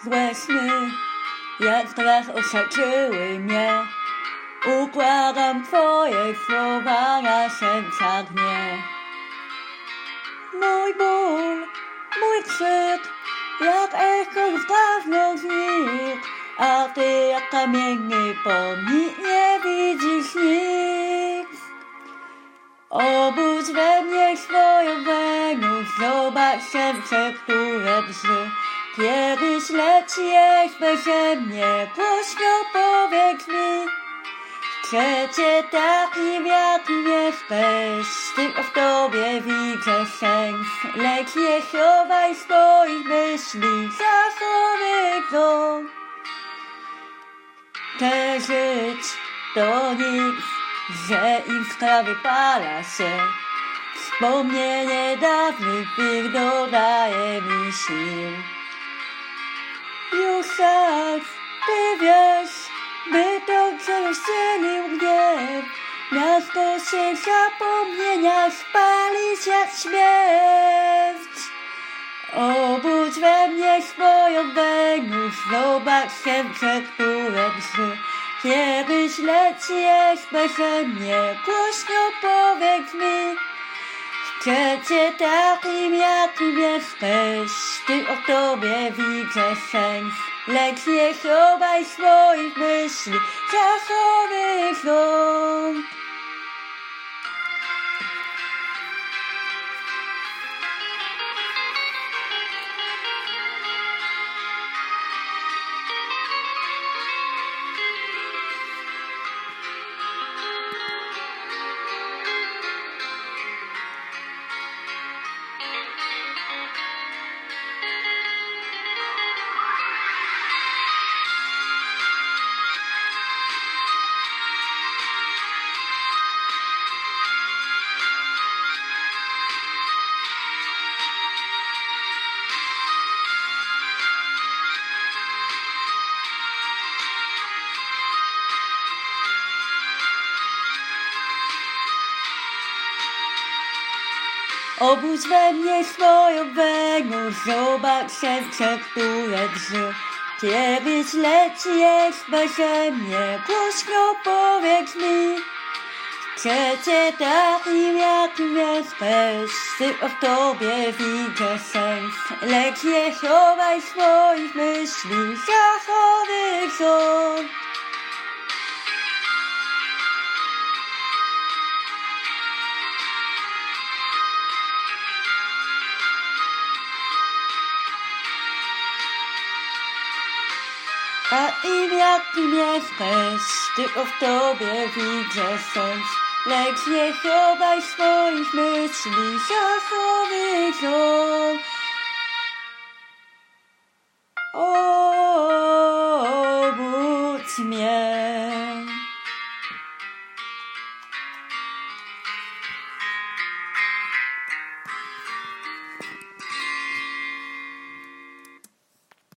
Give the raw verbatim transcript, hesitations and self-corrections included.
złe sny, jak strach osaczyły mnie. Układam twoje słowa na sercach dnie. Mój ból, mój krzyk, jak echo już dawno znikł, a ty jak kamienny pomnik nie widzisz nic. Obudź we mnie swoją Wenus, zobacz serce, które drży. Kiedyś lecisz beze mnie, głośno powiedz mi. Chcecie takim jak jesteś, tylko w tobie widzę sens. Lecz nie chowaj swoich myśli za horyzont. Chcę żyć to nic, że iskra wypala się. Wspomnienie dawnych chwil dodaje mi sił. Już czas, ty wiesz, by dobrze rozdzielił gniew. Miasto się zapomnienia spali jak śmierć. Obudź we mnie swoją Wenus, zobacz serce, które drży. Kiedyś lecisz beze mnie, głośno powiedz mi. Chcecie takim jakim jesteś, tylko w tobie widzę sens. Lecz nie chowaj swoich myśli za horyzont. Obudź we mnie swoją Wenus, zobacz serce, które drży. Kiedyś lecisz beze mnie, głośno powiedz mi. Chcecie takim jakim jesteś, tylko w tobie widzę sens. Lecz nie chowaj swoich myśli za horyzont. A im jakim jesteś, tylko w tobie widzę sens. Lecz nie chowaj swoich myśli za horyzont. Obudź mnie.